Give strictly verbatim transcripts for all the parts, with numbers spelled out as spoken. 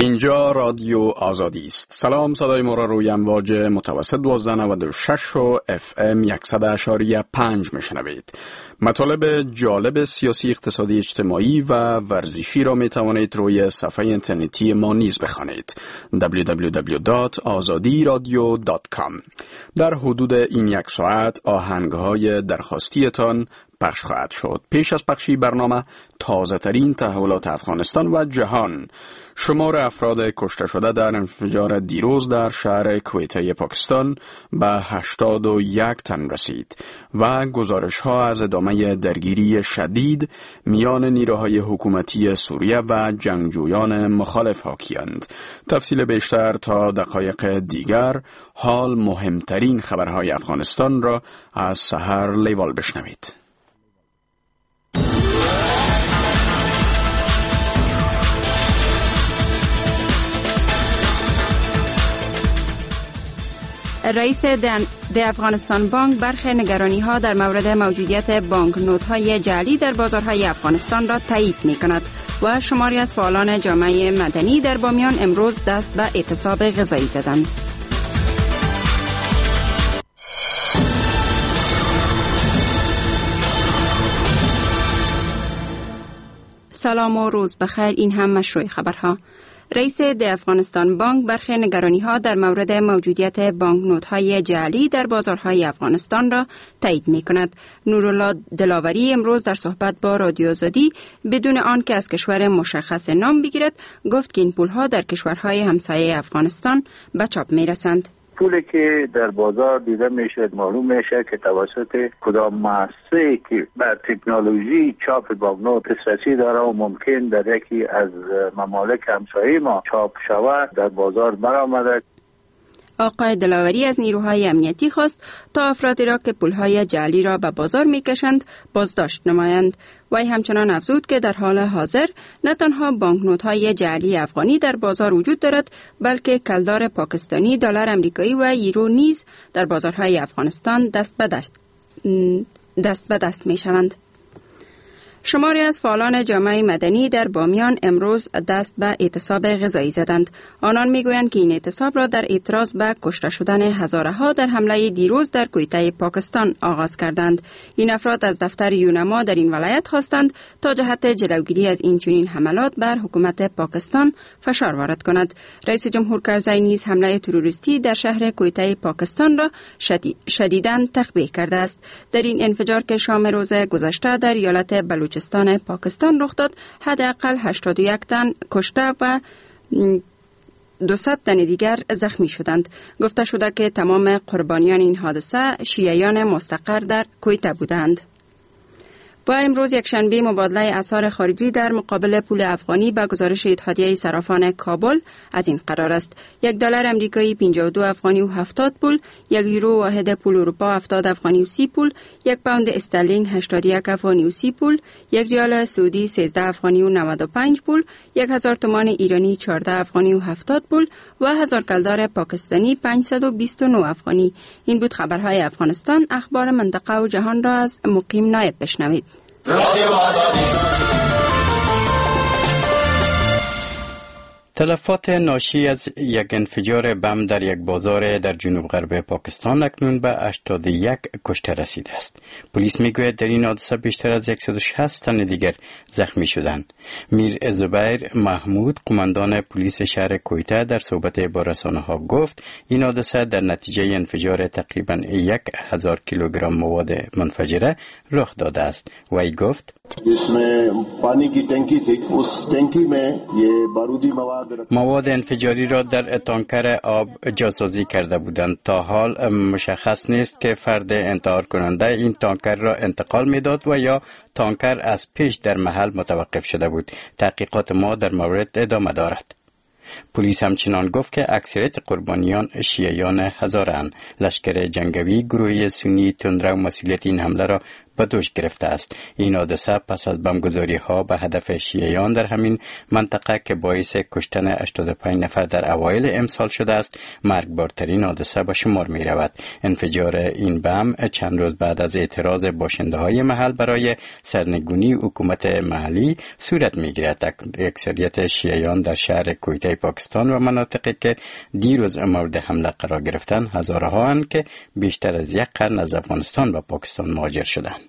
اینجا رادیو آزادی است. سلام، صدای ما را روی امواج متوسط دوازده نود و شش و اف ام صد اشاری پنج میشنوید. مطالب جالب سیاسی، اقتصادی، اجتماعی و ورزشی را می توانید روی صفحه اینترنتی ما نیز بخوانید. دبلیو دبلیو دبلیو دات آزادی رادیو دات کام. در حدود این یک ساعت آهنگهای درخواستیتان پخش خواهد شد. پیش از پخشی برنامه تازه ترین تحولات افغانستان و جهان، شمار افراد کشته شده در انفجار دیروز در شهر کویته پاکستان به هشتاد و یک تن رسید و گزارش ها از ادامه درگیری شدید میان نیروهای حکومتی سوریه و جنگجویان مخالف حاکیند. تفصیل بیشتر تا دقایق دیگر. حال مهمترین خبرهای افغانستان را از سحر لیوال بشنوید. رئیس د افغانستان بانک برخی نگرانی ها در مورد موجودیت بانک نوت های جعلی در بازارهای افغانستان را تایید می کند و شماری از فعالان جامعه مدنی در بامیان امروز دست به اعتصاب غذایی زدند. سلام و روز بخیر. این هم مشروع خبرها. رئیس د افغانستان بانک برخی نگرانی ها در مورد موجودیت بانک نوت های جعلی در بازارهای افغانستان را تایید می کند. نورالله دلاوری امروز در صحبت با رادیو آزادی بدون آن که از کشور مشخص نام بگیرد گفت که این پول ها در کشورهای همسایه افغانستان به چاپ می رسند. پولی که در بازار دیده میشه معلوم میشه که توسط کدام مؤسسه‌ای که بر تکنولوژی چاپ بانکنوت دسترسی داره و ممکن در یکی از ممالک همسایه ما چاپ شود در بازار برآمده. آقای دلاوری از نیروهای امنیتی خواست تا افرادی را که پولهای جعلی را به بازار میکشند بازداشت نمایند. وی همچنان افزود که در حال حاضر نه تنها بانکنوت‌های جعلی افغانی در بازار وجود دارد بلکه کلدار پاکستانی، دلار امریکایی و یورو نیز در بازارهای افغانستان دست به دست دست به دست میشوند. شماری از فعالان جامعه مدنی در بامیان امروز دست به اعتصاب غذایی زدند. آنان میگویند که این اعتصاب را در اعتراض به کشته شدن هزاره ها در حمله دیروز در کویته پاکستان آغاز کردند. این افراد از دفتر یونما در این ولایت خواستند تا جهت جلوگیری از این چنین حملات بر حکومت پاکستان فشار وارد کند. رئیس جمهور کرزی نیز حمله تروریستی در شهر کویته پاکستان را شدیداً تقبیح کرده است. در این انفجار که شام روز گذشته در ایالت بلوچستان پاکستان رخ داد، حداقل هشتاد و یک تن کشته و دویست تن دیگر زخمی شدند. گفته شده که تمام قربانیان این حادثه شیعیان مستقر در کویته بودند. و امروز یک شنبه مبادله اسعار خارجی در مقابل پول افغانی به گزارش اتحادیه صرافان کابل از این قرار است: یک دلار امریکایی پنجاه و دو افغانی و هفتاد پول، یک یورو واحد پول اروپا هفتاد افغانی و سی پول، یک پوند استرلینگ هشتاد و یک افغانی و سی پول، یک ریال سعودی سیزده افغانی و نود و پنج پول، یک هزار تومان ایرانی چهارده افغانی و هفتاد پول و هزار کلدار پاکستانی پانصد و بیست و نه افغانی. این بود خبرهای افغانستان. اخبار منطقه و جهان را از مقیم نایب بشنوید. تلفات ناشی از یک انفجار بم در یک بازار در جنوب غرب پاکستان اکنون به هشتاد و یک کشته رسیده است. پلیس میگوید در این حادثه بیشتر از صد و شصت تن دیگر زخمی شدند. میر زبیر محمود، قماندان پلیس شهر کویته، در صحبت با رسانه‌ها گفت این حادثه در نتیجه انفجار تقریباً یک هزار کیلوگرم مواد منفجره رخ داده است. وی گفت इसमें पानी की टंकी थी, उस टंकी में ये बारूदी مواد مواد انفجاری را در تانکر آب جاسازی کرده بودند. تا حال مشخص نیست که فرد انتحار کننده این تانکر را انتقال میداد و یا تانکر از پیش در محل متوقف شده بود. تحقیقات ما در مورد ادامه دارد. پلیس همچنان گفت که اکثریت قربانیان شیعیان هزاره‌اند. لشکر جنگی گروهی سنی تندرو مسئولیت این حمله را به دوش گرفته است. این حادثه پس از بمبگذاری ها به هدف شیعیان در همین منطقه که باعث کشتن هشتاد و پنج نفر در اوایل امسال شده است مرگبارترین حادثه به شمار می رود. انفجار این بم چند روز بعد از اعتراض باشنده های محل برای سرنگونی حکومت محلی صورت می گیرد. اکثریت شیعیان در شهر کویته پاکستان و مناطقی که دیروز مورد حمله قرار گرفتند هزارها اند که بیشتر از یک قرن از افغانستان و پاکستان مهاجر شدند.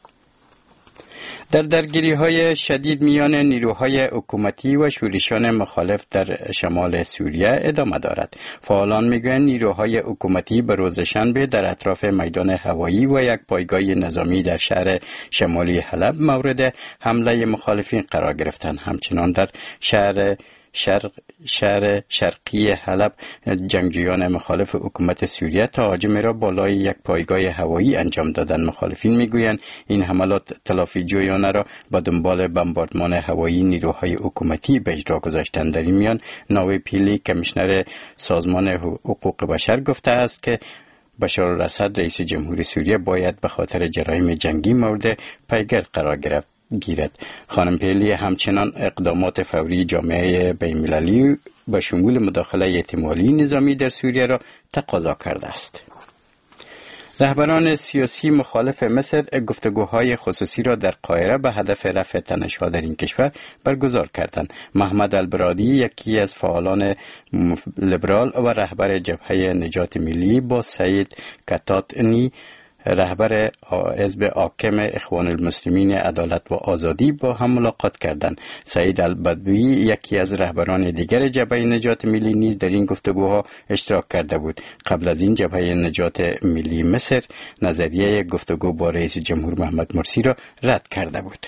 در درگیری های شدید میان نیروهای حکومتی و شورشیان مخالف در شمال سوریه ادامه دارد. فعالان میگویند نیروهای حکومتی به روز شنبه در اطراف میدان هوایی و یک پایگاه نظامی در شهر شمالی حلب مورد حمله مخالفین قرار گرفتند. همچنان در شهر شرق شهر شرقی حلب جنگجویان مخالف حکومت سوریه تهاجم را بالای یک پایگاه هوایی انجام دادند. مخالفین میگویند این حملات تلافی جویانه را به دنبال بمباردمان هوایی نیروهای حکومتی به اجرا گذاشتند. در این میان ناوی پیلی کمیشنر سازمان حقوق بشر گفته است که بشار الاسد رئیس جمهوری سوریه باید به خاطر جرایم جنگی مورد پیگرد قرار گرفت گیرد. خانم پیلی همچنان اقدامات فوری جامعه بین‌المللی به شمول مداخله احتمالی نظامی در سوریه را تقاضا کرده است. رهبران سیاسی مخالف مصر گفتگوهای خصوصی را در قاهره به هدف رفع تنش‌ها در این کشور برگزار کردند. محمد البرادی یکی از فعالان لیبرال و رهبر جبهه نجات ملی با سعید کتاتنی رهبر حزب حاکم اخوان المسلمین عدالت و آزادی با هم ملاقات کردند. سعید البدوی یکی از رهبران دیگر جبهه نجات ملی نیز در این گفتگوها اشتراک کرده بود. قبل از این جبهه نجات ملی مصر نظریه گفتگو با رئیس جمهور محمد مرسی را رد کرده بود.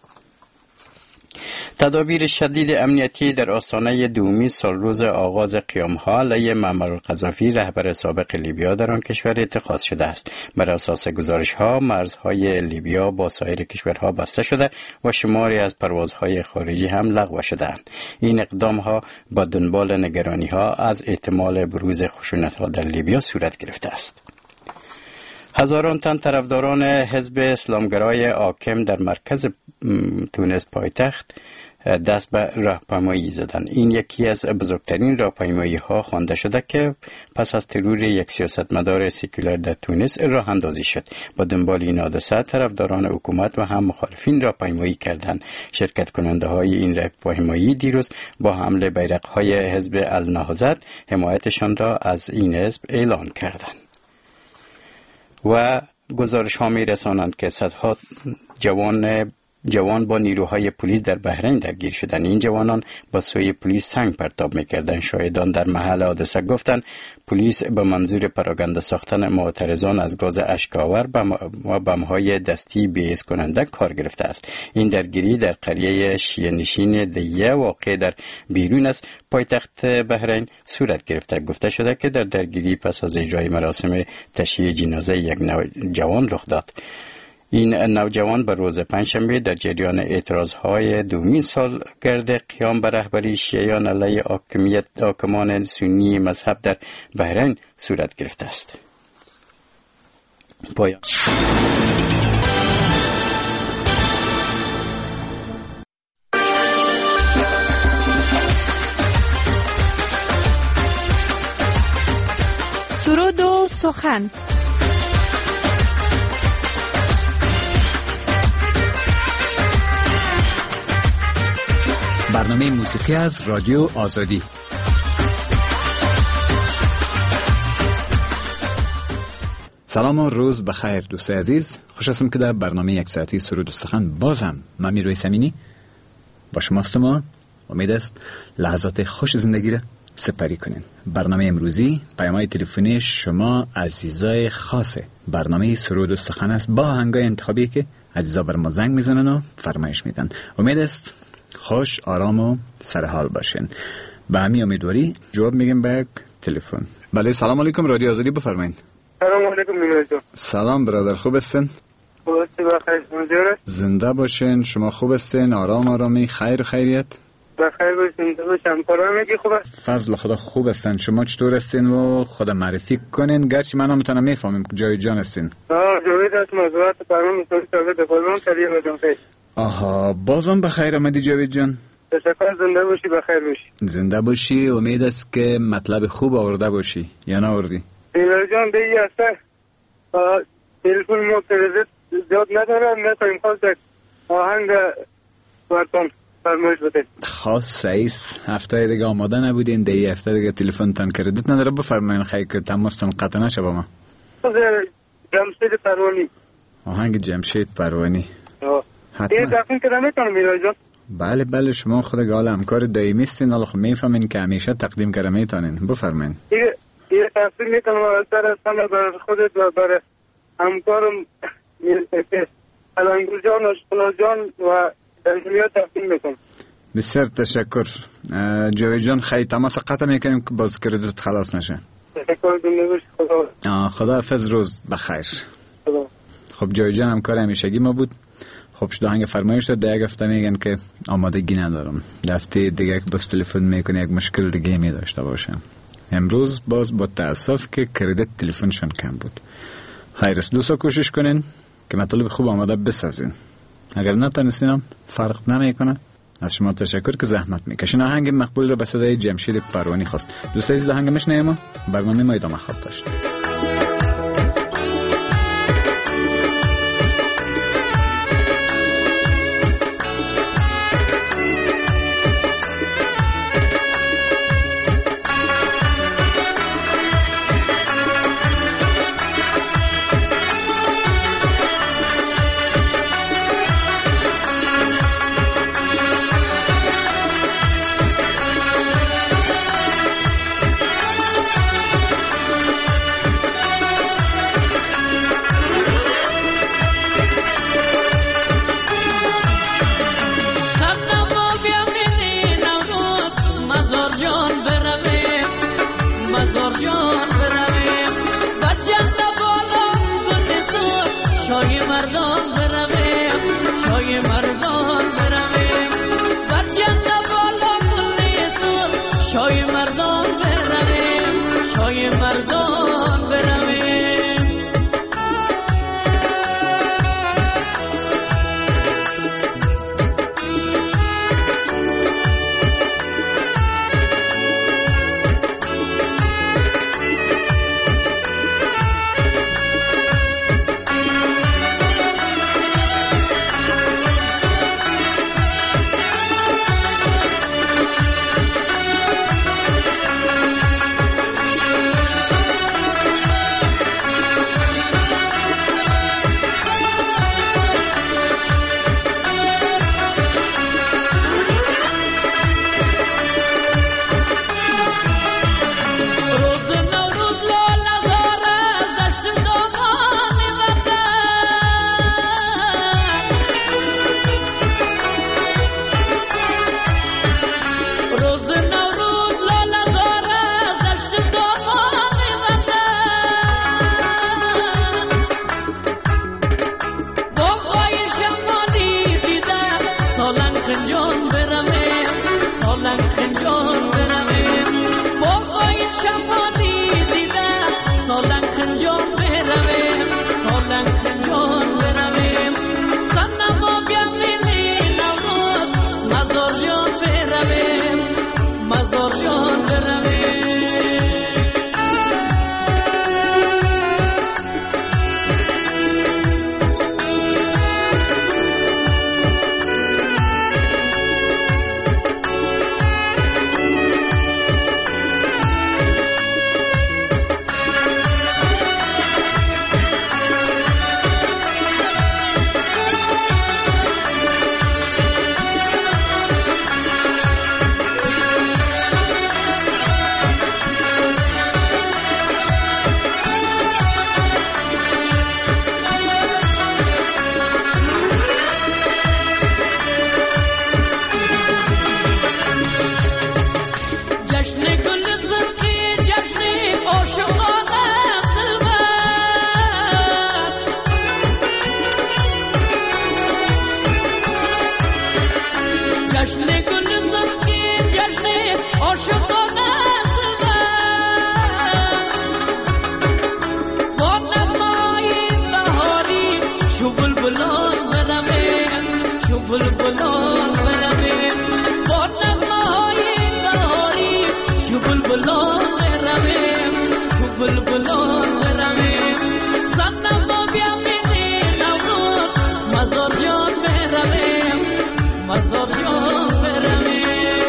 تدابیر شدید امنیتی در آستانه دومی سالروز آغاز قیام‌ها علیه معمر القذافی رهبر سابق لیبیا در آن کشور اتخاذ شده است. بر اساس گزارش‌ها مرزهای لیبیا با سایر کشورها بسته شده و شماری از پروازهای خارجی هم لغو شده‌اند. این اقدام‌ها با دنبال نگرانی‌ها از احتمال بروز خشونت‌ها در لیبیا صورت گرفته است. هزاران تن طرفداران حزب اسلامگرای حاکم در مرکز تونس پایتخت دست به راهپیمایی زدند. این یکی از بزرگترین راهپیمایی ها خوانده شده که پس از ترور یک سیاستمدار سکولار در تونس راه اندازی شد. با دنبال این حادثه طرفداران حکومت و هم مخالفین راهپیمایی کردند. شرکت کننده های این راهپیمایی دیروز با حمل بیرق های حزب النهضت حمایتشان را از این حزب اعلان کردند. و گزارش ها می رسانند که صدها جوان جوان با نیروهای پلیس در بحرین درگیر شدند. این جوانان با سوی پلیس سنگ پرتاب می‌کردند. شاهدان در محل حادثه گفتند پلیس به منظور پراگنده ساختن معترضان از گاز اشک‌آور و بم‌های دستی بی‌اعصاب کننده کار گرفته است. این درگیری در قریه شیعه‌نشین دیه واقع در بیرون از پایتخت بحرین صورت گرفته. گفته شده که در درگیری پس از اجرای مراسم تشییع جنازه یک جوان رخ داد. این نوجوان به روز پنجشنبه در جریان اعتراضهای دومین سالگرد قیام به رهبری شیعیان علیه حاکمیت حاکمان سنی مذهب در بحرین صورت گرفته است. پایان. سرود و سخن. برنامه موسیقی از رادیو آزادی. سلام و روز بخیر دوستای عزیز. خوش هستم که در برنامه یک ساعتی سرود و سخن بازم من میروی سمینی با شماستم و امید است لحظات خوش زندگی را سپری کنین. برنامه امروزی پیام‌های تلفنی شما عزیزای خاصه. برنامه سرود و سخن است با آهنگای انتخابی که عزیزا بر ما زنگ میزنن و فرمایش میدن. امید است خوش، آرام و سرحال باشین. به همین امیدواری جواب میگیم به تلفن. بله، سلام علیکم، رادیو آزادی، بفرمایید. سلام علیکم میرجان. سلام برادر، خوب هستین؟ خوب هستی؟ بخیر، منظوره؟ زنده باشین. شما خوب هستین؟ آرام آرامی، خیر خیریت؟ بخیر باشین. باشم کارا میگی خوبه؟ فضل خدا خوب هستن. شما چطور هستین و خدا معرفی کنین؟ گرچه من نمیتونم میفهمم جای جان هستین. آه جاوید است موضوعات برنامه میتونی شاگرد خودمون تلیه بدون خیلی. آها بازم بخیر آمدی جاوید جان. تشکر. زنده باشی بخیر باشی. زنده باشی. امید است که مطلب خوب آورده باشی یا نه آوردی؟ دیگر جان دیگه هسته تلفن ما کردت زیاد ندارم نتایم خواست آهنگ برتون فرمایش بده. خاص سعیس هفته دیگه آماده نبودین دیگه هفته دیگه تلفن تان کردت نداره بفرمایین خیلی که تماستون قطع نشه با ما. جمشید پروانی. آهنگ جمشید پروانی. آه حتما. یه تقدیم که نمیتونم میرای جان؟ بله بله شما خود گال همکار دائمی استین. حالا خب میفهمین که همیشه تقدیم کرده میتونین بفرمایین. یه یه تقدیم میکنم از طرف همه برای خودت و برای همکارم میرسه علنگو جان و شکلا جان و در دنیا تقدیم میکنم. بسیار تشکر جاوید جان. خیلی تماس قطع میکنیم که باز کردت خلاص نشه. تشکر دنیا خدا. خدا حافظ. روز بخیر. خدا. خب جاوید جان همکار همیشگی ما بود. خب شده هنگ فرمایش داد دیگه هفته میگن که آمادگی ندارم. هفته دیگه که باز تلفن میکنه یک مشکل دیگه می داشته باشم. امروز باز با تأسف که کردت تلفنشون کم بود. خیرست دوستا کوشش کنین که مطالب خوب آماده بسازین. اگر نتونستینم فرق نمیکنه. از شما تشکر که زحمت میکشین. آهنگ مقبول رو به صدای جمشید پروانی خواست. دوستای عزیز آهنگ میشنویم. برنامه ما ادامه خواهد داشت. جشن عاشقانه با نغمه‌های بهاری چو بلبلان برمیم چو بلبلان برمیم با نغمه‌های بهاری چو بلبلان برمیم چو بلبلان برمیم صنم با بیامینی نورود مزار جان برمیم مزار جان برمیم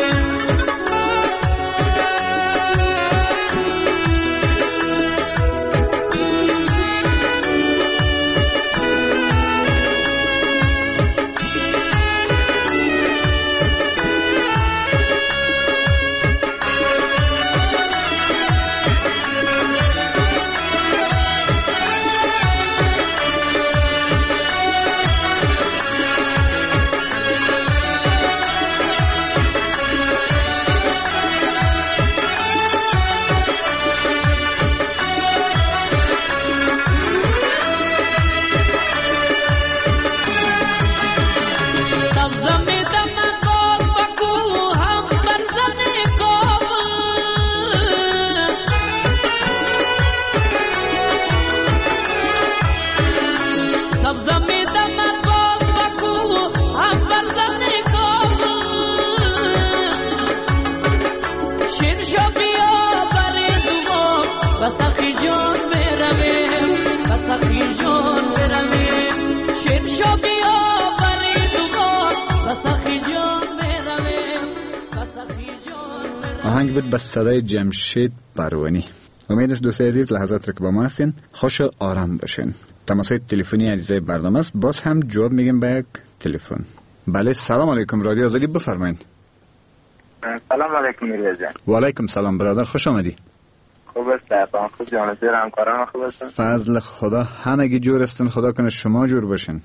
آهنگ بود به صدای جمشید بارونی. امید است دوست عزیز لحظات رو که با ما هستین خوش و آرام باشین. تماسای تلفنی عزیزای برنامه است. باز هم جواب میگیم به یک تلفن. بله سلام علیکم رادیو آزادی بفرمایید. سلام علیکم میرزا جان. و علیکم سلام برادر خوش آمدی. خوب است تمام خوب جان زیر همکاران خوب هستن. فضل خدا همگی جور هستن خدا کنه شما جور باشین.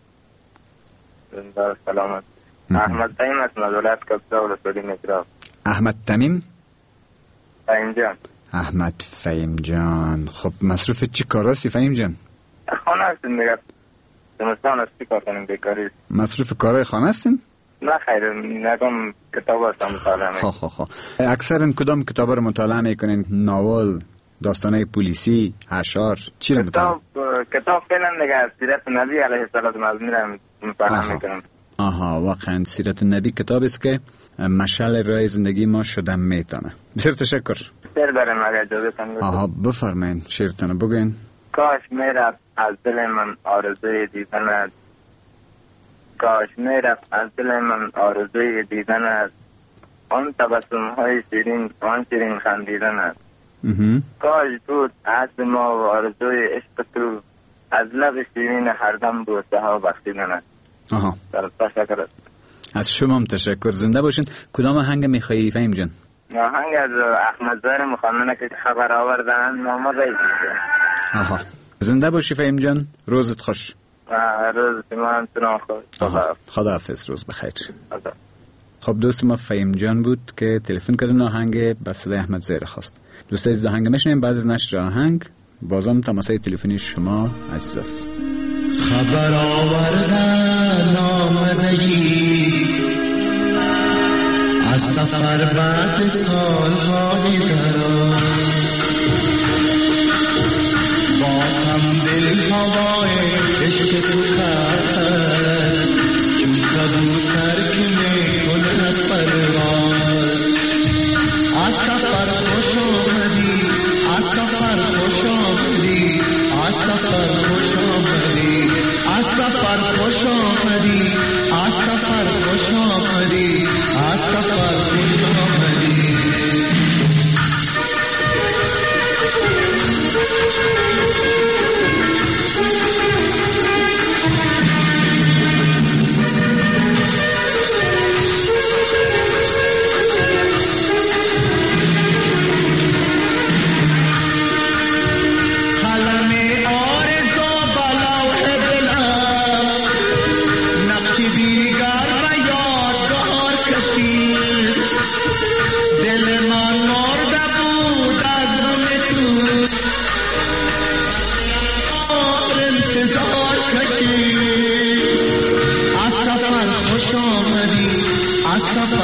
زنده سلامت. احمد تمیم از مدولت کبزه و رسولی مدراف. احمد تمیم؟ فهیم جان. احمد فهیم جان. خب مصروف چی کار هستی فهیم جان؟ خانه هستیم دیگه زمستان هستی کار کنیم بیکاری. مصروف کارهای خانه هستیم؟ نه خیر نگم کتاب هستم مطالعه میکنم. خواه خواه خواه اکثر کدام کتاب رو مطالعه میکنین؟ ناول، داستانه پلیسی، اشعار، چی رو مطالعه؟ کتاب کتاب فعلا دیگه سیرت نبی علیه السلام میرم مطالعه میکنم. آها واقعا سیرت نبی کتاب است که مشعل راه زندگی ما شدن میتونه. بسیار تشکر. شعر دارم اگر اجازه کنید. آها بفرمایید شعرتون بگوین. کاش میرفت از دل من آرزوی دیدنت، کاش میرفت از دل من آرزوی دیدنت، آن تبسم های شیرین آن شیرین خندیدنت، کاش بود عهد ما و آرزوی عشق تو، از لب شیرین هر دم بوسه ها بخشیدنت. آها تشکر. از شما هم تشکر. زنده باشین. کدام آهنگ میخوایی فهیم جان؟ آهنگ از احمد زهر مخاننه که خبر آوردن محمد رئیس. آها زنده باشی فهیم جان. روزت خوش. روز شما هم تنان خوش. خدا حافظ. روز بخیر. خب دوست ما فهیم جان بود که تلفن کردن آهنگ به صدای احمد زهر خواست. دوست عزیز آهنگ میشنیم بعد از نشر آهنگ بازم تماسای تلفنی شما عزیز است. خبر آوردن آمدگی از سفر بعد سالهای دراز، باز هم دل هوای عشق تو کرد چون کبوتر که میکند پرواز. از سفر خوش آمدی از سفر خوش آمدی از سفر خوش آمدی از سفر خوش آمدی از سفر خوش آمدی از سفر خوش آمدی.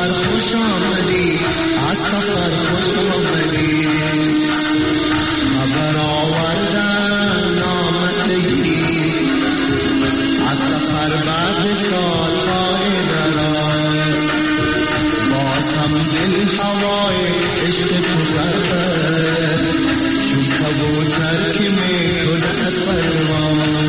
سفر خوش آمدی از سفر خوش آمدی خبر آوردن نامتگی از سفر بعد سالهای درار باز هم دل هوای عشق تو برد چون کبوتر که می کند پرواز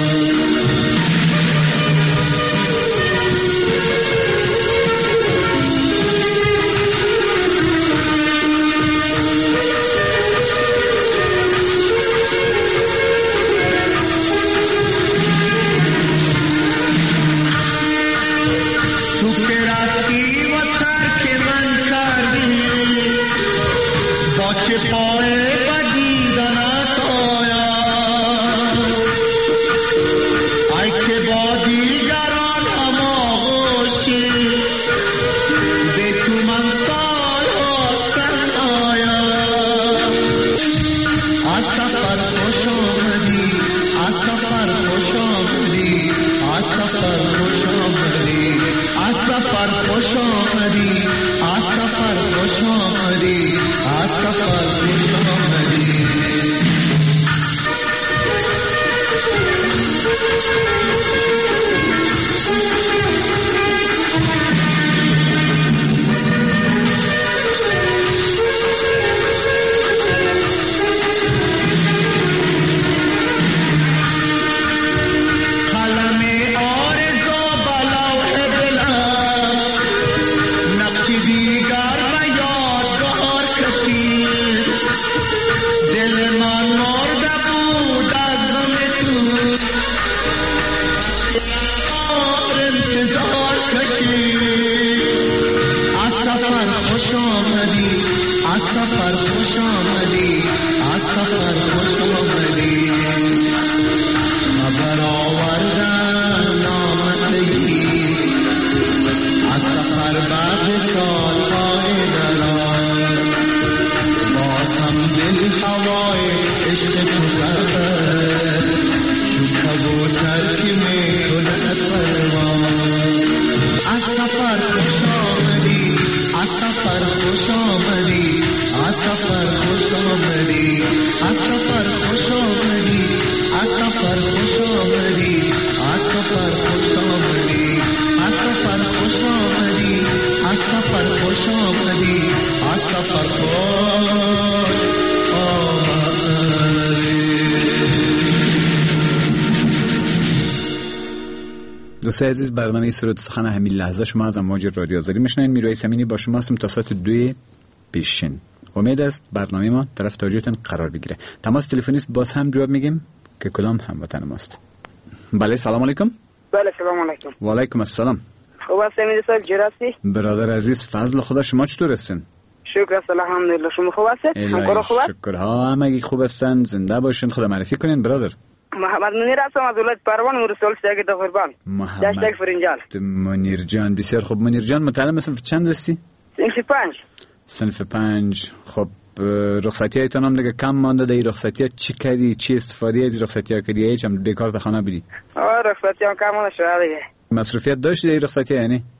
دوستان عزیز، برنامه سرود سخن همین لحظه شما از امواج رادیو آزادی میشنوید. میروی سمینی با شما هستم تا ساعت دو پیشین. امید است برنامه ما طرف توجهتون قرار بگیره. تماس تلفنی است، باز هم جواب میگیم که کلام هموطن ماست. بله، سلام علیکم. بله، سلام علیکم. و علیکم السلام. خوب هستید صاحب جراسی؟ برادر عزیز، فضل خدا، شما چطور هستین؟ شکر است الحمدلله. شما خوب هستید؟ همکارا خوب است؟ شکر ها، همگی خوب هستن. زنده باشین. خدا معرفی کنین برادر. محمد منیر هستم از ولایت پروان، مرسل سیاگ دغربان. محمد فرنجال. منیر جان، بسیار خوب. منیر جان، متعلم صنف چند هستی؟ صنف پنج. صنف پنج. خب رخصتی هایتان هم دیگه کم مانده. در این رخصتی ها چی کردی؟ چی استفاده از رخصتی ها کردی؟ هیچ هم بیکار تا خانه بودی؟ آه، رخصتی ها کم مانده شده دیگه. مصروفیت داشتی در این رخصتی ها یعنی؟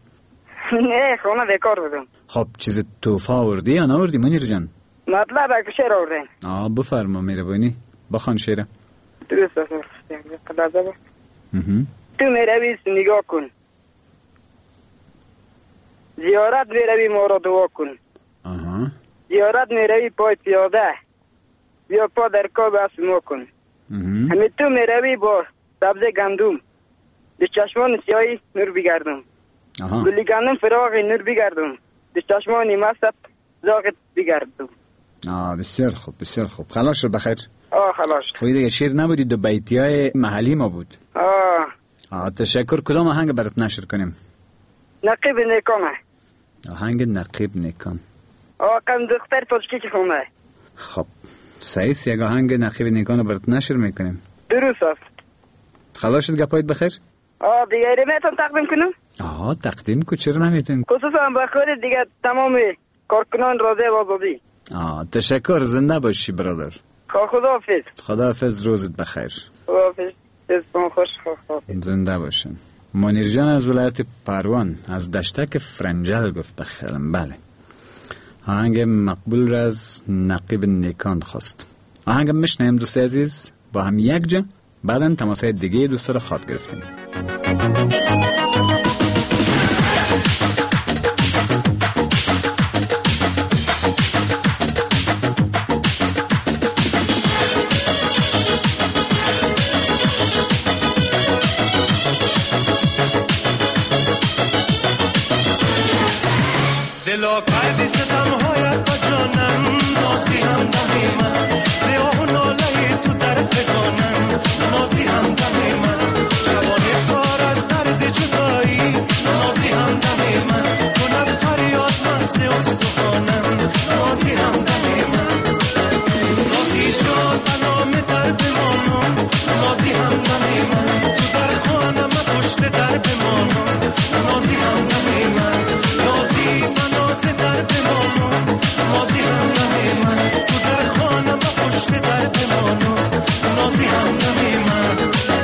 نه، خانه بیکار بودم. خب چیز توفا آوردی یا ناوردی منیر جان؟ مطلب اگه شعر آوردین. آه، بفرما مهربانی. بخوان شعر. درست است. تو میروی نگاه کن، زیارت میروی ما را دعا کن. آها. زیارت میروی پای پیاده، بیا پا در کاب اسما کن. همین تو میروی با سبز گندم، به چشمان سیاهی نور بگردم. گلی گندم فراغ نور بگردم، به چشمان مست زاغت بگردم. آه، بسیار خوب، بسیار خوب. خلاص شد بخیر. آه، خلاص. خوی دیگه شعر نبودی، دو بیتیای محلی ما بود. آه. آه، تشکر. کدام آهنگ برات نشر کنیم؟ نقیب نیکانه. آهنگ نقیب نیکان. آه، کم دختر پشکی که خونه. خب صحیح، یک آهنگ نقیب نیکان برات نشر میکنیم. درست است. خلاص شد، گپایت بخیر. آه، دیگه میتونم تقدیم کنم؟ آه، تقدیم کو، چرا نمیتونم؟ خصوصا بخیر دیگه تمام کارکنان راضی و آزادی. آه، تشکر. زنده باشی برادر. خداحافظ. خداحافظ، روزت بخیر. خداحافظ. روزتون خوش. خداحافظ. زنده باشین. منیر جان از ولایت پروان از دشتک فرنجل گفت بخیرم. بله، آهنگ مقبول را از نقیب نیکان خواست. آهنگ میشنیم دوست عزیز با هم یک جا، بعدن تماسای دیگه دوست را خواد گرفتیم. دلا کردی ستمهایت با جانم، نازی هم دمی من، سیاه و ناله تو در فکانم، نازی هم دمی من، شبانه کار از درد جدایی، نازی هم دمی من، کنم فریاد من سی استخانم، نازی هم دمی من، نازی جان بنام در بمانم، نازی هم دمی من، تو در خانم پشت در بمانم، نازی هم دمی من، نازی من در بمانم، نازی هم دمی من، تو در خانم پشت در بمانم، نازی هم دمی من.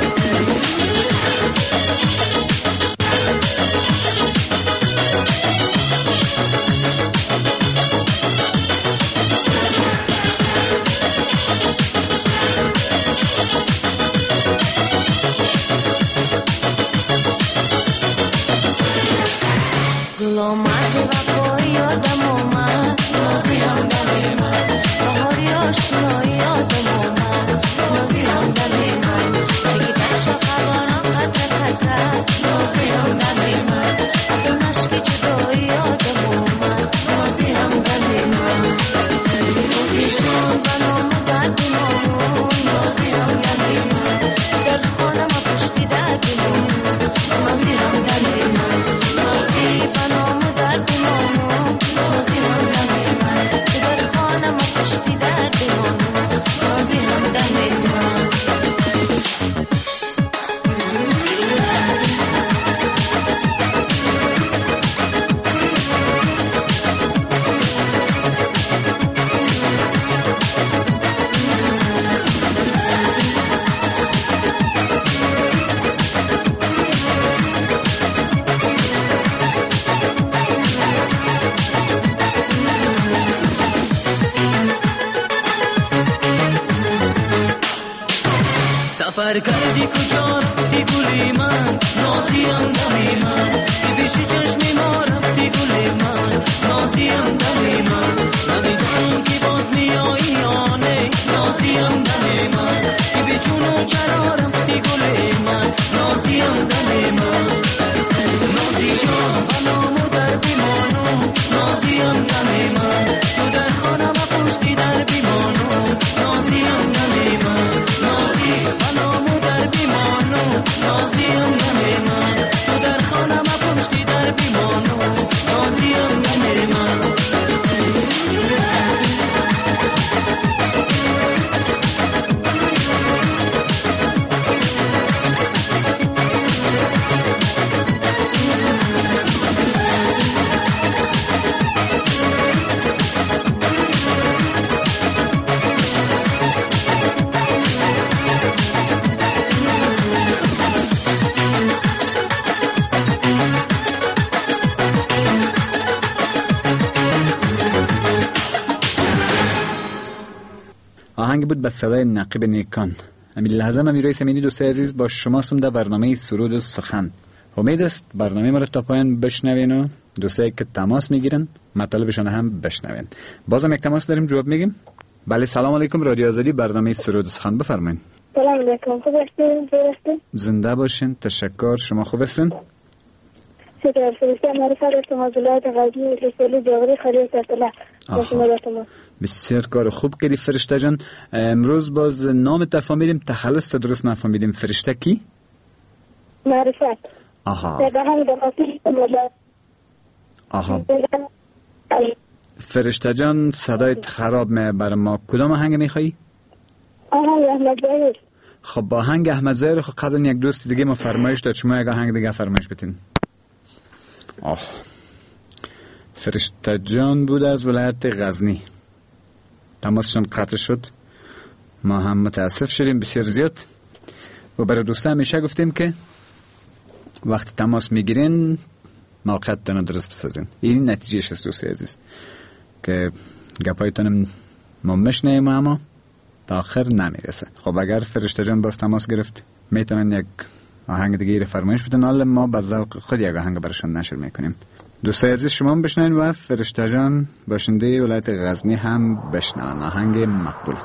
سفر کردی کجا رفتی گلی من، نازیم دمی من، که پیش چشمی ما رفتی گلی من، نازیم دمی من، ندیدم که باز میایی یا نه، نازیم دمی من، که به جون و چرا رفتی گلی من، نازیم دمی من، نازی جان بنامو در بیمانم، نازیم دمی من، تو در خانم پشتی در بیمانم، نازیم دمی من، نازی بنامو در بیمانم، نازیم دمی من، تو در خانم پشتی در بیمانم، نازیم دمی من. آهنگ بود به صدای نقیب نیکان. همین لحظه من میروی سمینی دوست عزیز با شما سم در برنامه سرود و سخن. امید است برنامه ما رو تا پایان بشنوین و دوستایی که تماس میگیرن مطالبشان هم بشنوین. بازم یک تماس داریم، جواب میگیم. بله، سلام علیکم، رادیو آزادی، برنامه سرود و سخن، بفرمایید. سلام علیکم، خوب هستین؟ زنده باشین، تشکر. شما خوب هستین؟ شکر. فرشته معرفت هستم از ولایت غزنی، رسولی جاغری خلیل سرطلا. بسیار کار خوب کردی فرشته جان. امروز باز نام تفامیدیم، تخلص درست نفهمیدیم. فرشته کی؟ معرفت. آها آها فرشته جان، صدایت خراب می بر ما. کدام آهنگ میخوایی؟ آهنگ احمد ظاهر. خب با آهنگ احمد ظاهر. خب قبلا یک دوست دیگه ما فرمایش داد، شما یک آهنگ دیگه فرمایش بتین. آه فرشته جان بود از ولایت غزنی، تماسشون قطع شد، ما هم متاسف شدیم بسیار زیاد. و برای دوستا همیشه گفتیم که وقتی تماس میگیرین موقعیتتون رو درست بسازین. این نتیجهش است دوستی عزیز که گپایتون ما میشنیم اما تا آخر نمیرسه. خب اگر فرشته جان باز تماس گرفت میتونن یک آهنگ دیگه رو فرمایش بدن، حالا ما با ذوق خود یک آهنگ براشون نشر میکنیم. دوستای عزیز شما بشنوین و فرشته جان باشنده ولایت غزنی هم بشنون آهنگ مقبول.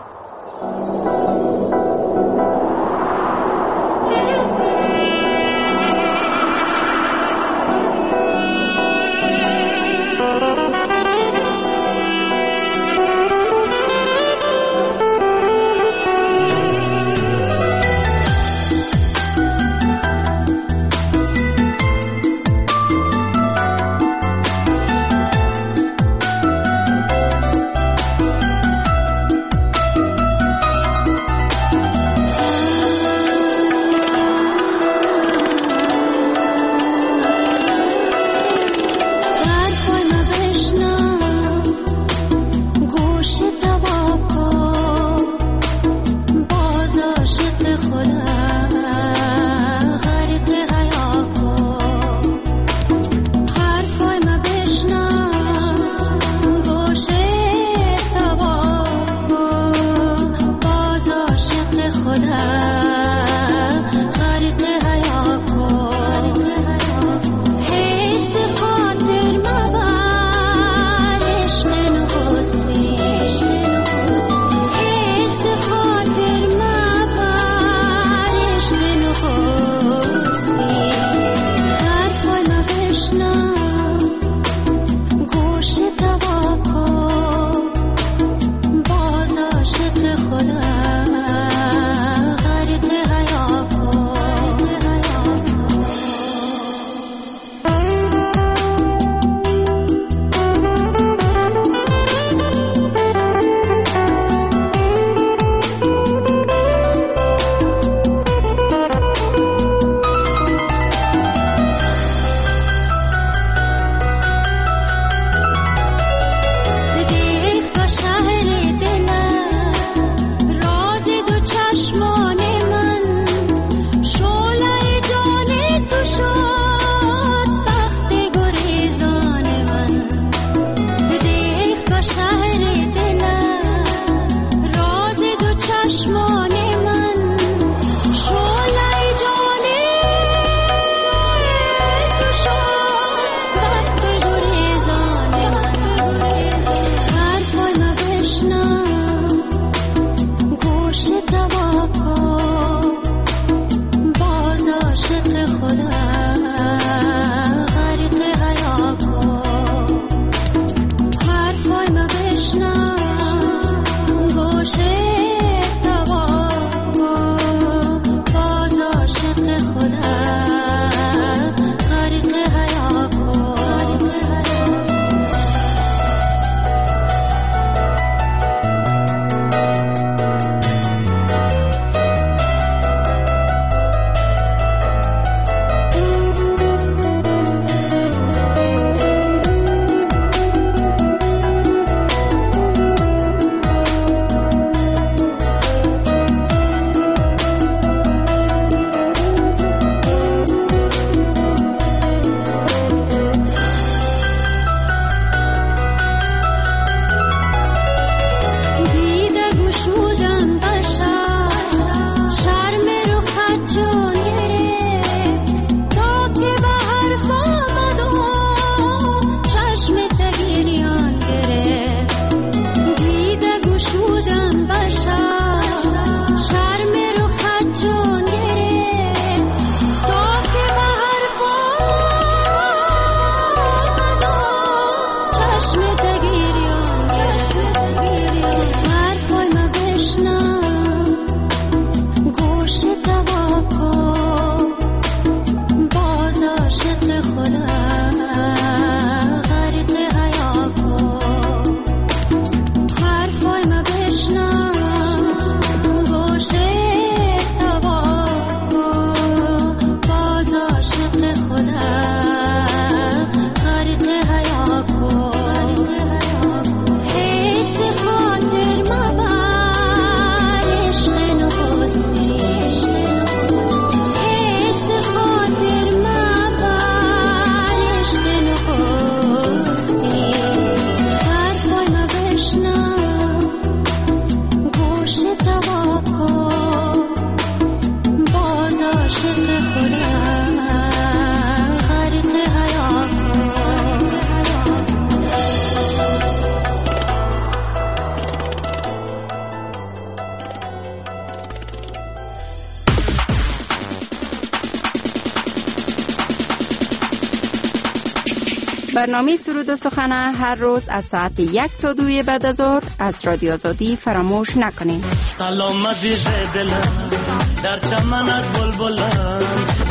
برنامه سرود و سخن هر روز از ساعت یک تا دوی بعد از ظهر از رادیو آزادی فراموش نکنین. سلام عزیز دلم در چمنت بلبلم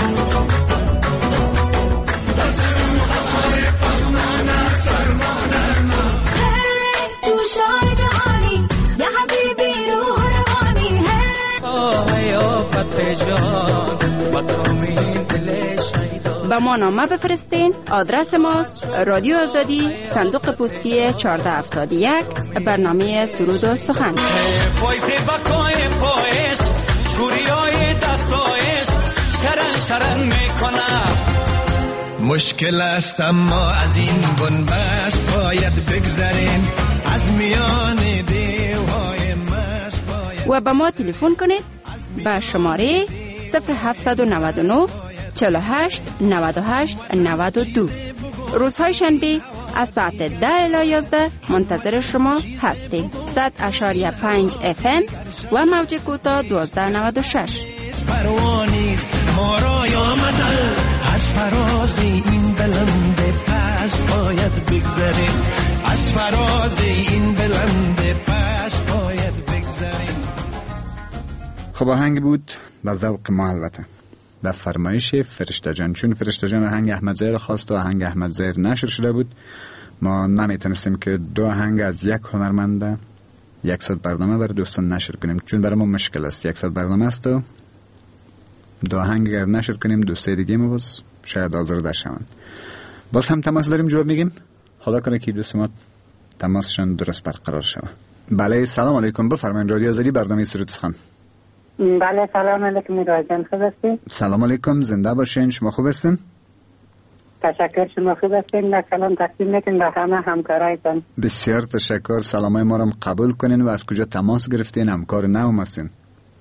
با ما نامه بفرستین. آدرس ماست رادیو آزادی، صندوق پستی چهارده هفتاد و یک، برنامه سرود و سخن. مشکل است اما از این بنبست باید بگذرین، از میان دیوهای مست باید. و با ما تلفن کنید با شماره صفر هفتصد و نود و نه چهل و هشت نود و هشت نود و دو. روزهای شنبه از ساعت ده الی یازده منتظر شما هستیم. صد اشاریه پنج اف ام و موج کوتاه دوازده نود و شش. پروانیست ما را آمده، از فراز این بلند پست باید بگذریم، از فراز این بلند پست باید بگذریم. خب آهنگ بود با ذوق ما البته و فرمایش فرشته جان، چون فرشته جان آهنگ احمد زهیر خواست و آهنگ احمد زهیر نشر شده بود، ما نمیتونستیم که دو آهنگ از یک هنرمند یک ساعت برنامه برای دوستان نشر کنیم، چون برای ما مشکل است. یک ساعت برنامه است و دو آهنگ اگر نشر کنیم دوسته دیگه ما باز شاید آزرده شوند. باز هم تماس داریم، جواب میگیم. خدا کنه که دوست ما تماسشان درست برقرار شود. بله سلام علیکم، بفرمایید. رادیو آزادی، برنامه سرود سخن. بله سلام علیکم میرا جان، خوب هستین؟ سلام علیکم، زنده باشین. شما خوب هستین؟ تشکر، شما خوب هستین؟ و سلام تقدیم میکنم به همه همکارایتان. بسیار تشکر. سلامای ما را قبول کنین و از کجا تماس گرفتین؟ همکار نام هستین؟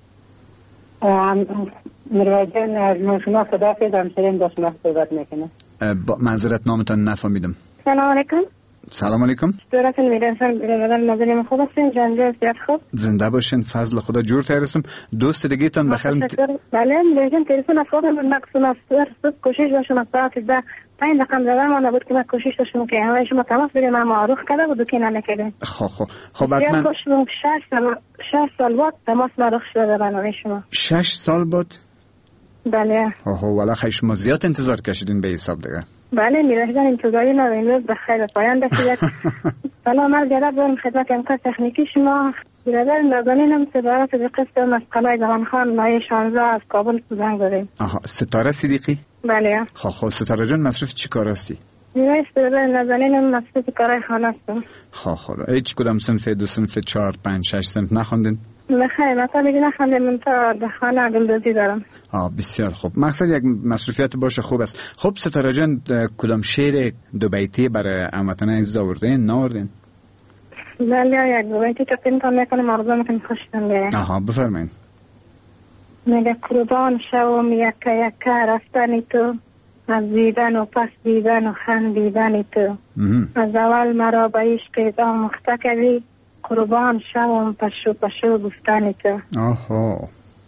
میرا جان از شما خدا فیضم شرین با شما صحبت میکنم. معذرت نامتان نفهمیدم. سلام علیکم. سلام علیکم. دورتون میرسم برادر نظریم خوب هستین؟ جان زیاد خوب. زنده باشین، فضل خدا. جور ترسم دوست دیگه تان بخیر. بله میگم تلفن افراد مقصود است کوشش داشتم ساعت ده پنج رقم زدم من بود که من کوشش داشتم که همه شما تماس بگیرم اما معروف کرده بود که نکرده. خب خب خب حتما شش سال شش سال بعد تماس معروف شده برنامه شما. شش سال بعد؟ بله. اوه والا خیلی شما زیاد انتظار کشیدین به حساب دیگه. بله میرهدن انتظاری نداریم، به خیر پایان رسید. سلام عرض ادب دارم خدمت امکان تکنیکی شما. برادر نازنینم سپارت به قصد مسقلای زمان خان مایه شانزده از کابل زنگ داریم. آها ستاره صدیقی؟ بله. خب خب ستاره جان مصروف چی کار هستی؟ میرایش برادر نازنینم مصروف کارهای خانه هستم. خب خب هیچ کدام صنف دو صنف چهار پنج شش صنف نخوندین؟ بخیر مثلا میگه نخوندم من تا به خانه گلدوزی دارم. آه بسیار خوب. مقصد یک مصروفیت باشه خوب است. خب ستاره جان کدام شعر دو بیتی برای هموطنان عزیز آوردین ناوردین؟ بله یک دو بیتی تقدیم تا میکنم آرزو میکنم خوشتون بیاید. آها بفرمایید. میگه قربان شوم یکا یکا رفتنی تو، از دیدن و پس دیدن و خندیدن تو، از اول مرا به عشق تو مخته کردی، قربان شوم پشو پشو گفتن تو. آها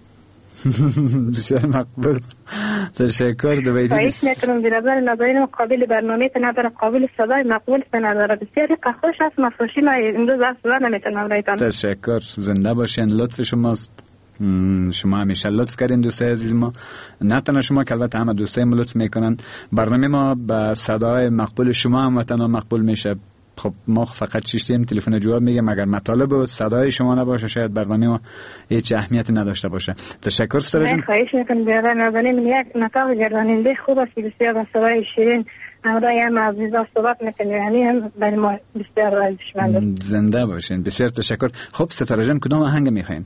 بسیار مقبول، تشکر. دو بیتی خواهش میکنم برادر نازنین قابل برنامه تا نداره، قابل صدای مقبول تا نداره، بسیار خوش است. مفروشی ما امروز اصلا نمیتونم رایتان. تشکر، زنده باشین. لطف شماست. شما همیشه لطف کردین دوستای عزیز ما، نه تنها شما که البته همه دوستای ما لطف میکنن. برنامه ما به صدای مقبول شما هم وطنا مقبول میشه. خب ما فقط چشتیم تلفن جواب میگم، اگر مطالب و صدای شما نباشه شاید برنامه ما هیچ اهمیتی نداشته باشه. تشکر ستاره جان. خواهش میکنم برادر نازنین یک نتاق گرداننده خوب است، بسیار با صدای شیرین همراه هم عزیزا صحبت میکنه، یعنی هم برای ما بسیار ارزشمند. زنده باشین. بسیار تشکر. خب ستاره جان کدام آهنگ میخواین؟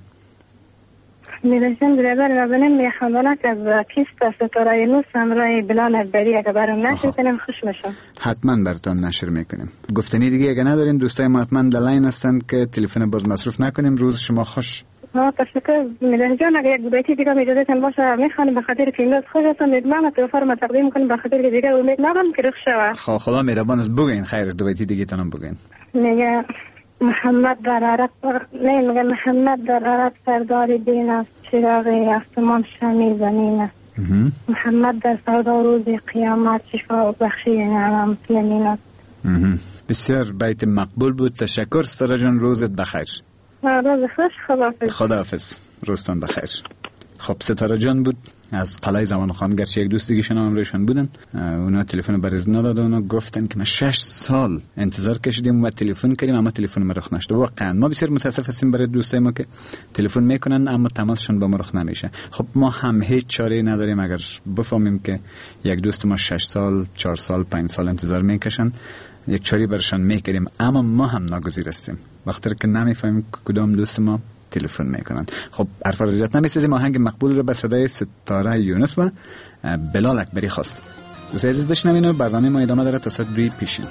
میرسیم برادر نازنین میخواندنک از کیست ستاره نوس همراه بلال اکبری اگه برام نشر کنیم خوش میشم. حتما براتون نشر میکنیم. گفتنی دیگه اگه ندارین دوستای ما حتما در لاین هستن که تلفن باز مصروف نکنیم. روز شما خوش. ها تشکر میرسیم جان. اگه یک بیتی دیگه اجازهتون باشه میخوانیم، به خاطر که امروز خوش هستم میدونم تلفن ما تقدیم کنیم، به خاطر که دیگه امید ندارم که رخ شود. خب خدا مهربان است بگین. خیر دو بیتی دیگه تونم بگین. میگه محمد در عرق نه میگه محمد در عرق سردار دین است، چراغ آسمان شمی زمین است، محمد در سودا روز قیامت شفا و بخشی نعم مسلمین. بسیار بیت مقبول بود. تشکر ستاره جان، روزت بخیر. روز خوش. خداحافظ. خداحافظ. روزتان بخیر. خب ستاره جان بود از قلعه زمان خان، گرچه یک دوست دیگه شما هم روشن بودن. اونا تلفن برز ندادن، اونا گفتن که ما شش سال انتظار کشیدیم و تلفن کردیم اما تلفن ما رخ نشد. واقعا ما بسیار متاسف هستیم برای دوستای ما که تلفن میکنن اما تماسشون با ما رخ نمیشه. خب ما هم هیچ چاره نداریم اگر بفهمیم که یک دوست ما شش سال، چهار سال، پنج سال انتظار میکشن، یک چاری برشان میکردیم اما ما هم ناگزیر هستیم وقتی که نمیفهمیم کدام دوست ما تلفن میکنن. خب حرف را زیاد نمیسازیم، آهنگ مقبول رو به صدای ستاره یونس و بلال اکبری خواست. دوست عزیز بشنوین و برنامه ما ادامه داره تا ساعت دوی پیشین.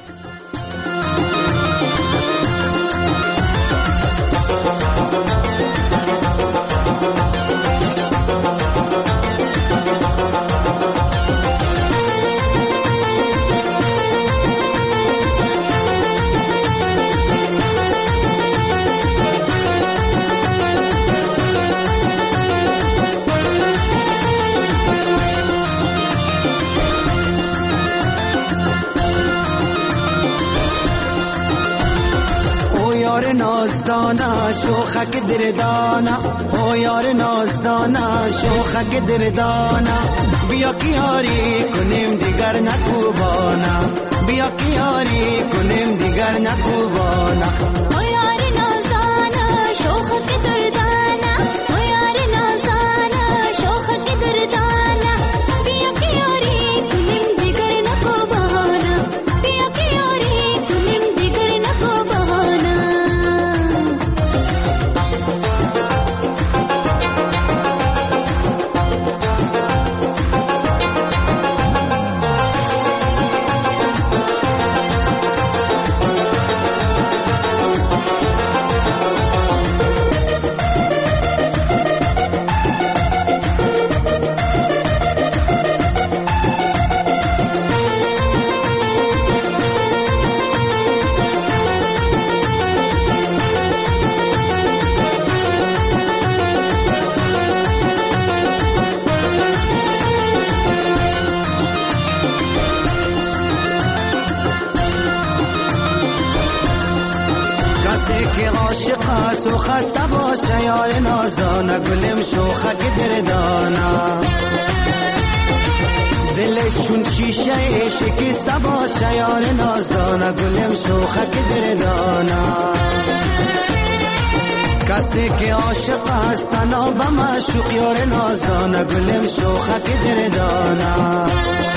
نازدانا شوخک دردانا، او یار نازدانا شوخک دردانا، بیا کیاری کنیم دیگر نکوبانا، بیا کیاری کنیم دیگر نکوبانا. او یار نازدانا شوخک دردانا، او یار نازدانا شوخک دردانا، بیا کیاری کنیم دیگر نکوبانا، بیا کیاری کنیم دیگر نکوبانا. سو خسته باشه یار نازدانا، گلم شوخک دردانا، دلش چون شیشه شکسته باشه یار نازدانا، گلم شوخک دردانا. کسی که عاشق است تنها به معشوق یار نازدانا، گلم شوخک دردانا.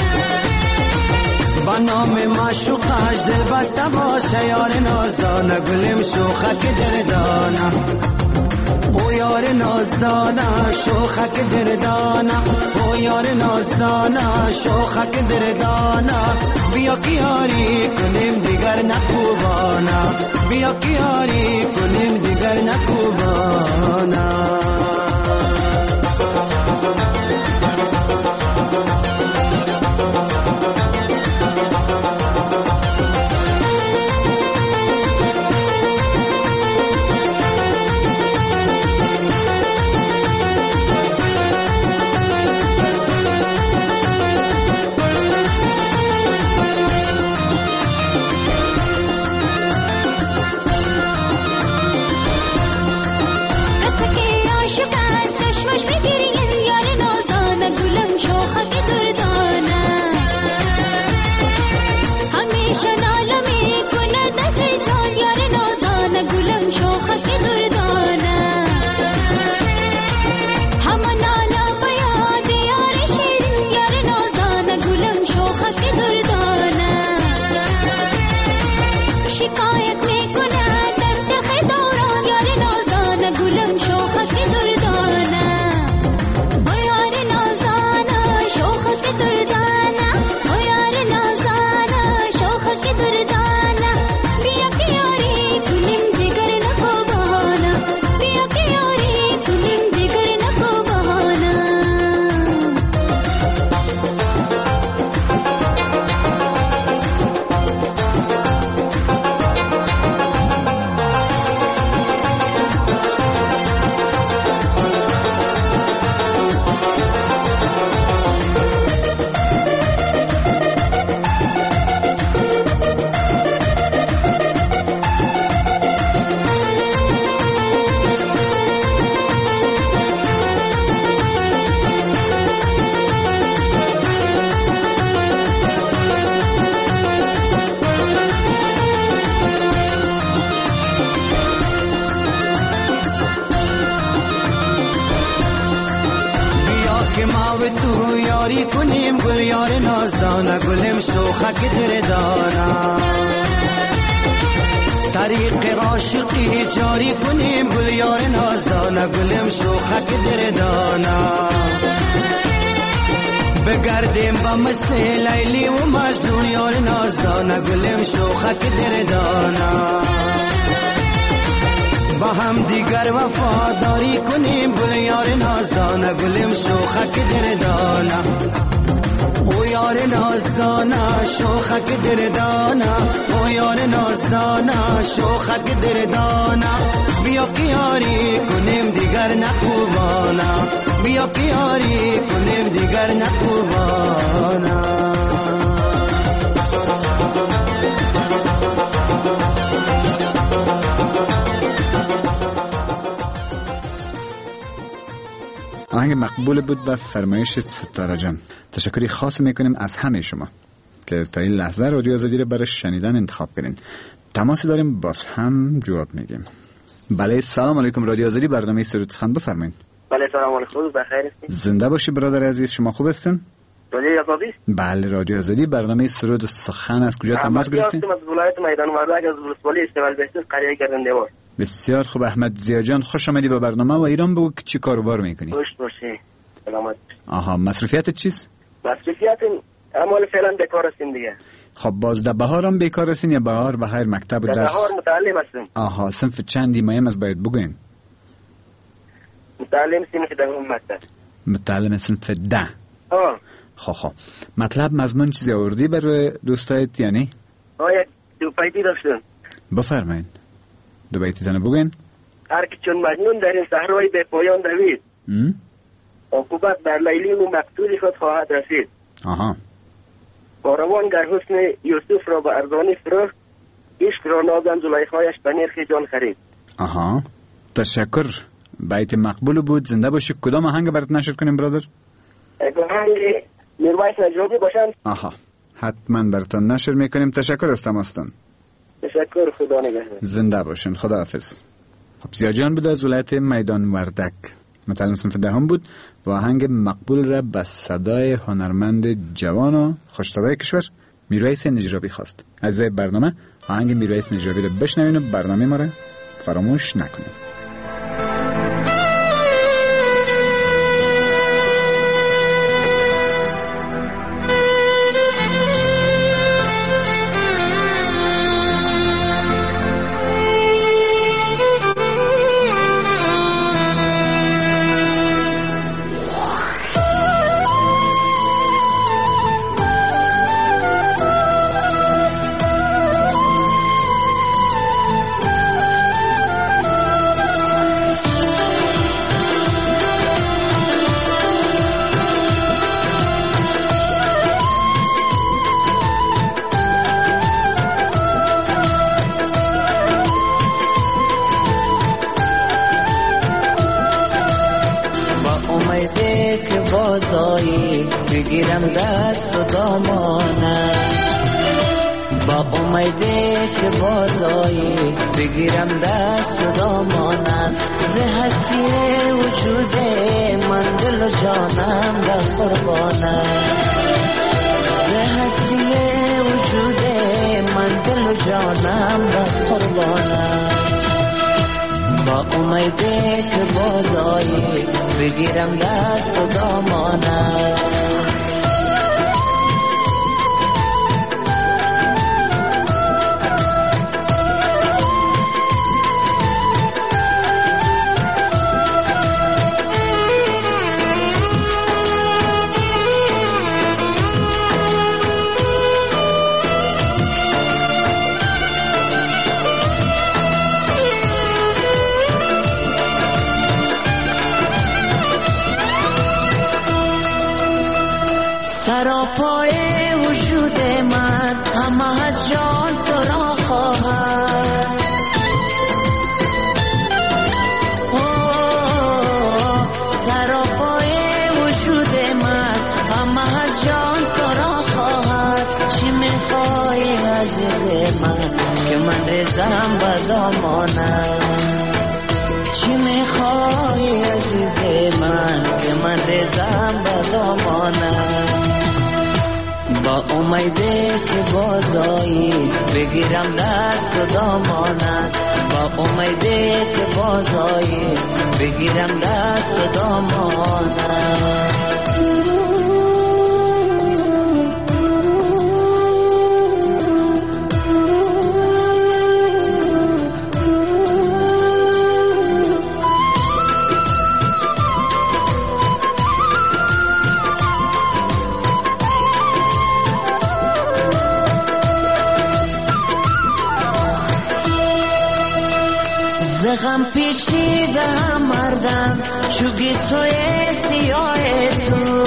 با نام معشوقش دل بسته باشه یار نازدانا، گلم شوخک دردانا. او یار نازدانا شوخک دردانا، او یار نازدانا شوخک دردانا، بیا کیاری کنیم دیگر نکوبانا، بیا کیاری کنیم دیگر نکوبانا. کنیم گل یار نازدانه گلم شوخک دردانه طریق عاشقی جاری کنیم گل یار نازدانه گلم شوخک دردانه بگردیم با مثل لیلی و مجنون یار نازدانه گلم شوخک دردانه با هم دیگر وفاداری کنیم گل یار نازدانه گلم شوخک دردانه او یار نازدانه شوخک دردانه او یار نازدانه شوخک دردانه بیا پیاری کنیم دیگر نخوبانه بیا پیاری کنیم دیگر نخوبانه آهنگ مقبول بود به فرمایش ستاره جان. تشکری خاص میکنیم از همه شما که تا این لحظه رادیو آزادی رو برای شنیدن انتخاب کردین. تماسی داریم باز هم جواب میگیم. بله سلام علیکم رادیو آزادی برنامه سرود سخن بفرمایید. بله سلام علیکم بخیر هستید؟ زنده باشی برادر عزیز. شما خوب هستین؟ رادیو آزادی؟ بله رادیو آزادی برنامه سرود سخن از کجا تماس گرفتین؟ از ولایت میدان وردک از ولسوالی استقلال بهشت قریه گردنده‌وار. بسیار خوب احمد ضیا جان خوش آمدی به برنامه و ایران بگو که چی کاروبار میکنی؟ خوش باشی. سلامت. آها مصروفیتت چیست؟ مصروفیت اعمال فعلا بیکار هستیم دیگه. خب باز در بهار هم بیکار هستین یا بهار به هر مکتب و درس؟ در بهار متعلم هستم. آها صنف چندی مایم از باید بگوین؟ متعلم صنف دهم مکتب. متعلم صنف ده. آه. خب خب مطلب مضمون چیزی آوردی برای دوستایت یعنی؟ آه یک دو بیتی داشتم. بفرمایید. دو بیتیتان بگوین. هر که چون مجنون در این صحرای به پایان دوید عقوبت بر لیلی و مقتول خود خواهد رسید. آها. باروان در حسن یوسف را به ارزانی فروخت عشق را نازم زلیخایش به نرخ جان خرید. آها تشکر. بیت مقبول بود. زنده باشی. کدام آهنگ برات نشر کنیم برادر؟ آهنگ میرویس نجابی باشند. آها حتما براتون نشر میکنیم. تشکر از تماستان. تشکر خدا نگهدار. زنده باشین. خداحافظ. خب ضیا جان بود از ولایت میدان وردک متعلم صنف دهم بود و آهنگ مقبول را به صدای هنرمند جوان و خوش صدای کشور میرویس نجابی خواست. از برنامه آهنگ میرویس نجابی را بشنوین و برنامه ما را فراموش نکنید. بگیرم دست و دامانه با امیده که بازایی بگیرم دست و دامانه ز هستی وجود من دل و جانم در قربانه ز هستی وجود من دل و جانم در قربانه با امیده که بازایی بگیرم دست و دامانه سراپای وجود من همه از جان تو را خواهد سراپای وجود من همه از جان تو را خواهد چی میخوای عزیز من که من رزم به دامانم چی میخوای عزیز من که من رزم به دامانم با امیده که بازایی بگیرم دست و دامانت، با امیده که بازایی بگیرم دست و دامانت. غم پیچیده مردم چوگی سوی سیاه تو،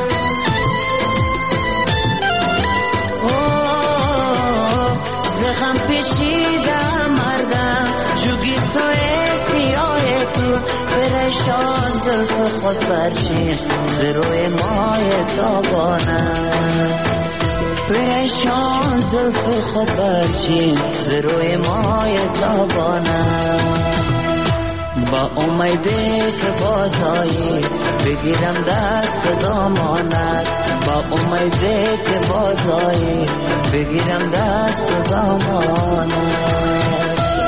زغم پیچیده مردم چوگی سوی سیاه تو، پریشان زلف خود برچین زروی ماه تابانم، پریشان زلف خود برچین زروی ماه تابانم. با امیده که بازایی بگیرم دست دامانت، با امیده که بازایی بگیرم دست دامانت.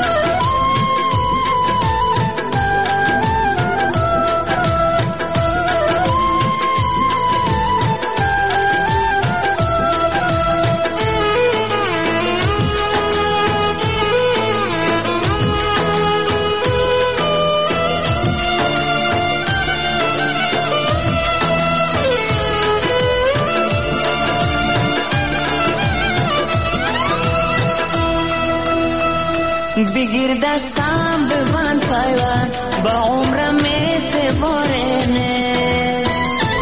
بگیر دستم ببند پیوند با عمرم اعتباره نیست،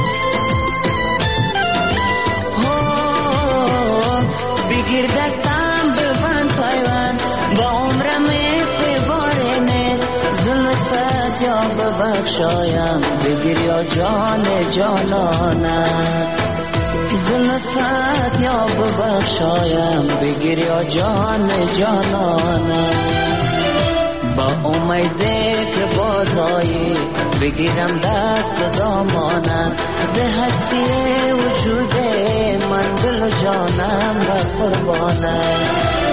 بگیر دستم ببند پیوند با عمرم اعتباره نیست، زلفت یا ببخشایم بگیر یا جان جانانت، زلفت یا ببخشایم بگیر یا جان جانانم. با امیده که بازایی بگیرم دست دامانم، ز هستی وجود من دل و جانم و قربانم،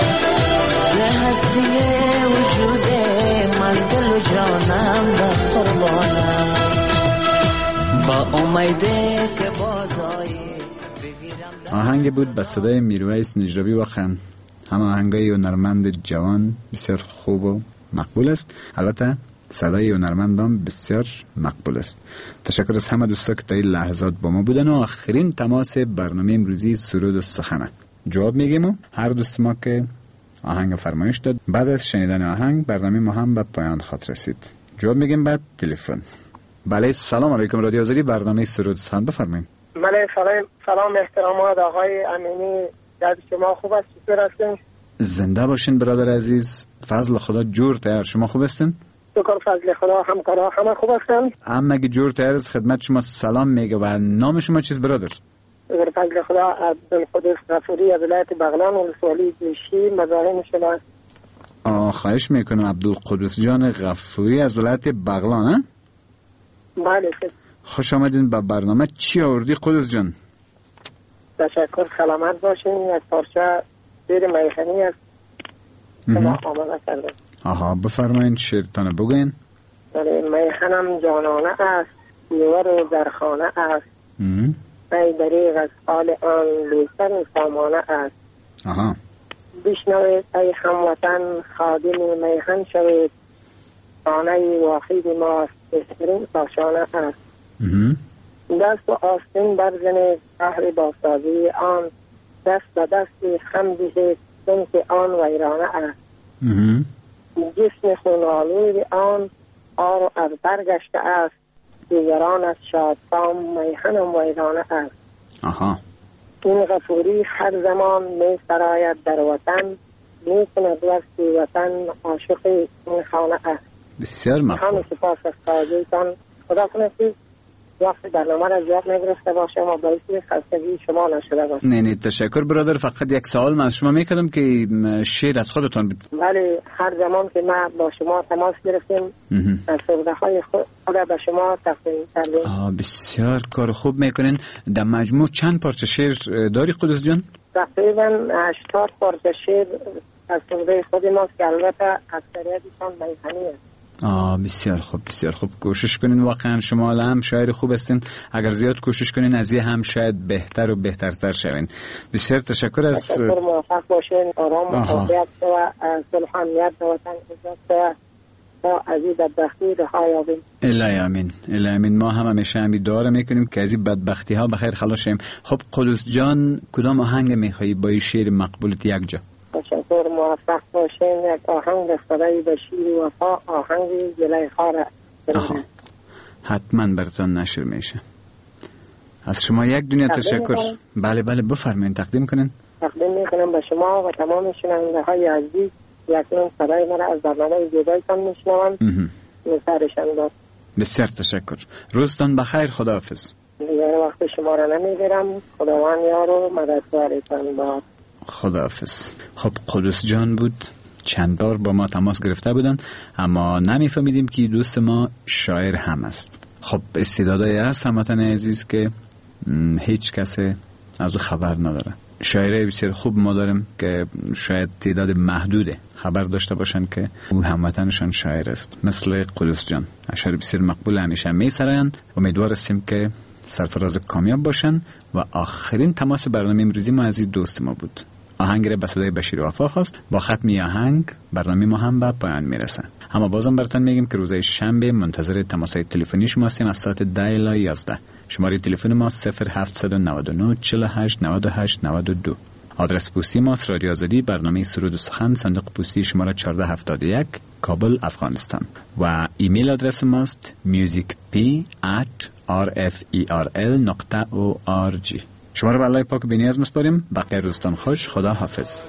ز هستی وجود من دل و جانم و قربانم. با امیده که بازایی آهنگ بود به صدای میرویس نجرابی و خان. هم آهنگای هنرمند جوان بسیار خوب و مقبول است، البته صدای هنرمندان بسیار مقبول است. تشکر از همه دوستا که تا این لحظات با ما بودن و آخرین تماس برنامه امروزی سرود و سخنه. جواب میگیم و هر دوست ما که آهنگ فرمایش داد بعد از شنیدن آهنگ برنامه ما هم به پایان خواهد رسید. جواب میگیم بعد تلفن. بله سلام علیکم رادیو آذری، برنامه سرود و سخن بفرمایید. بله سلام سلام احترامات آقای امینی، در شما خوب است؟ چطور هستین؟ زنده باشین برادر عزیز، فضل خدا جور تیار. شما خوب هستین؟ شکر فضل خدا، همکارا همه خوب هستن؟ اما اگه جور تیار از خدمت شما سلام میگه و نام شما چیز برادر؟ شکر فضل خدا، عبدالقدس غفوری از ولایت بغلان و ولسوالی دوشی مزاحم شما. آه خواهش میکنم عبدالقدس جان غفوری از ولایت بغلان. ها؟ بله. خوش آمدین به برنامه. چی آوردی قدس جان؟ تشکر، سلامت باشین. از پارچه دیر میخنی است شما آماده کردم. آها بفرمایین شیرتانه بگوین. بله، میخنم جانانه است، میوه رو در خانه است، می دریغ از حال آن لیسر سامانه است. آها بشنوید ای هموطن خادم میخن شوید، خانه واحد ماست بهترین کاشانه است. دست و آستین برزنید بحر باسازی آن، دست به دست خم دهید چون که آن ویرانه است. جسم خونالود آن آر و از برگشته است، دیگران از شادکام میهنم ویرانه است. آها این غفوری هر زمان می سراید در وطن، می کند وقتی وطن عاشق این خانه است. بسیار مقبول. همه سپاس از توجهتان، خدا کنید. وقت برنامه را زیاد نگرفته باشه و باعث خستگی شما نشده باشه. نه نه تشکر برادر. فقط یک سوال من از شما میکردم که شعر از خودتان بود. ولی هر زمان که ما با شما تماس گرفتیم از سرده های خود به شما تقدیم کردیم. آه بسیار کار خوب میکنین. در مجموع چند پارچه شعر داری قدوس جان؟ تقریبا هشتاد پارچه شعر از سرده خود ماست که البته اکثریتشان میخانی است. آه بسیار خوب بسیار خوب. کوشش کنین، واقعا شما هم شاعر خوب هستین. اگر زیاد کوشش کنین از یه هم شاید بهتر و بهترتر شوین. بسیار تشکر. از تشکر. موفق باشین. آرام و طبیعت و صلح و امنیت و وطن عزت و عزیز بدبختی رها یابیم. الهی آمین الهی آمین. ما هم همیشه همین دعا میکنیم که از این بدبختی ها بخیر خلاص شیم. خب قدوس جان کدام آهنگ میخوایی با این شعر مقبولت یک جا؟ تشکر. موفق باشین. یک آهنگ خدای بشیر و وفا، آهنگ زلیخا را حتما براتون نشر میشه. از شما یک دنیا تشکر. بله بله بفرمایید تقدیم کنین. تقدیم میکنم به شما و تمام شنونده های عزیز. یکنون صدای مرا از برنامه زیبایتان میشنوم. سرشان داد. بسیار تشکر. روزتان بخیر. خداحافظ. دیگر وقت شما را نمیگیرم. خداوند یار و مددگارتان باد. خداحافظ. خب قدوس جان بود. چند بار با ما تماس گرفته بودن اما نمیفهمیدیم که دوست ما شاعر هم است. خب استعدادایی هست هموطن عزیز که هیچ کسی از او خبر نداره. شاعره بسیار خوب ما داریم که شاید تعداد محدوده خبر داشته باشن که او هموطنشان شاعر است، مثل قدوس جان. اشعار بسیار مقبول همیشه میسرایند. امیدوار هستیم که سرفراز کامیاب باشن. و آخرین تماس برنامه امروزی ما از این دوست ما بود. آهنگ را به صدای بشیر وفا خواست. با ختم آهنگ برنامه ما هم به پایان میرسه. اما بازم براتون میگیم که روزهای شنبه منتظر تماس‌های تلفنی شما هستیم از ساعت ده الی یازده. شماره تلفن ما صفر هفت نه نه چهل و هشت نود و هشت نود و دو. آدرس پستی ما رادیو آزادی، برنامه سرود و سخن، صندوق پستی شماره چهارده هفتاد و یک، کابل، افغانستان. و ایمیل آدرس ماست musicp at rferl نقطه org. شما رو به الله پاک بی‌نیاز میسپاریم. بقیه روزتان خوش. خدا حافظ.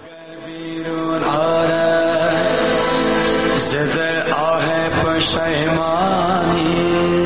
زده آه پشیمانی